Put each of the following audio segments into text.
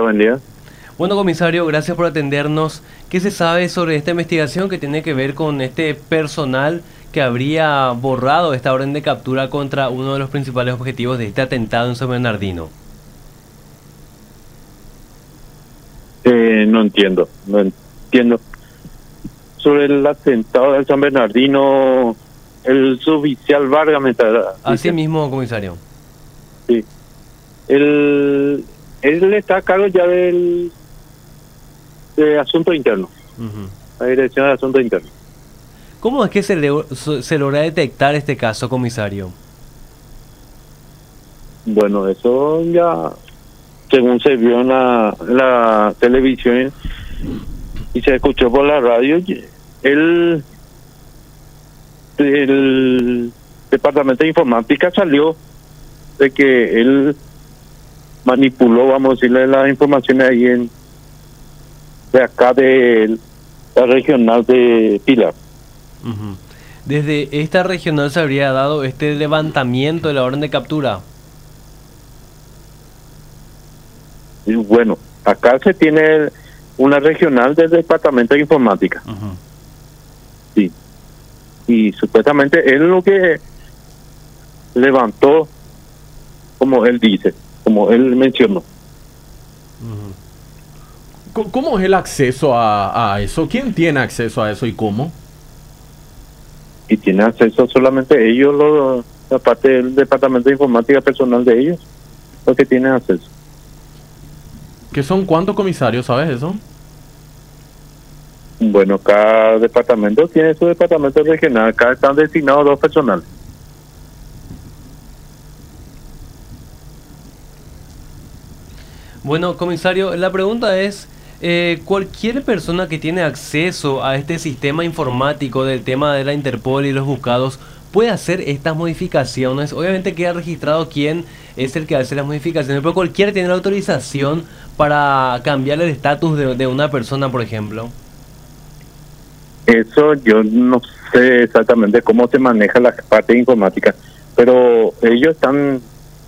buen día. Bueno, comisario, gracias por atendernos. ¿Qué se sabe sobre esta investigación que tiene que ver con este personal que habría borrado esta orden de captura contra uno de los principales objetivos de este atentado en San Bernardino? No entiendo. Sobre el atentado de San Bernardino, el suboficial Vargas me está Así diciendo. mismo, comisario. Sí. Él está a cargo ya de Asuntos Internos, Ujú. la Dirección de Asuntos Internos. ¿Cómo es que se logra detectar este caso, comisario? Bueno, eso ya, según se vio en la televisión y se escuchó por la radio, el Departamento de Informática salió de que él manipuló, vamos a decirle, las informaciones ahí de acá de la regional de Pilar. Ujú. Desde esta regional se habría dado este levantamiento de la orden de captura. Y bueno, acá se tiene una regional del Departamento de Informática, Ujú. sí. Y supuestamente él lo que levantó, como él dice, como él mencionó. Ujú. ¿Cómo es el acceso a eso? ¿Quién tiene acceso a eso y cómo? Y tiene acceso solamente ellos, la parte del Departamento de Informática personal de ellos, los que tienen acceso. ¿Qué son cuántos comisarios? ¿Sabes eso? Bueno, cada departamento tiene su departamento regional, acá están destinados dos personales. Bueno, comisario, la pregunta es, ¿cualquier persona que tiene acceso a este sistema informático del tema de la Interpol y los buscados puede hacer estas modificaciones? Obviamente queda registrado quién es el que hace las modificaciones, pero cualquiera tiene la autorización para cambiar el estatus de una persona, por ejemplo. Eso yo no sé exactamente cómo se maneja la parte de informática, pero ellos están,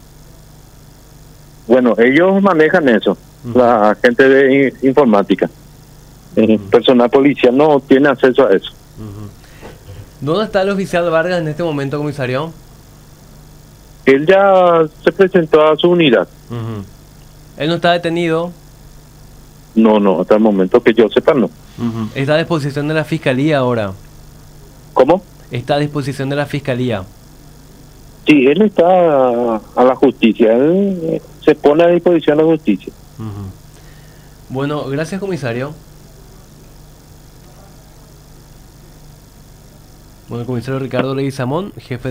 bueno, ellos manejan eso, la gente de informática. El personal policial no tiene acceso a eso. Ujú. ¿Dónde está el oficial Vargas en este momento, comisario? Él ya se presentó a su unidad. Ujú. Él no está detenido. No, hasta el momento que yo sepa no. Ujú. Está a disposición de la fiscalía ahora. ¿Cómo? Está a disposición de la fiscalía. Sí, él está a la justicia, él se pone a disposición de la justicia. Ujú. Bueno, gracias, comisario. Bueno, el comisario Ricardo Leguizamón, jefe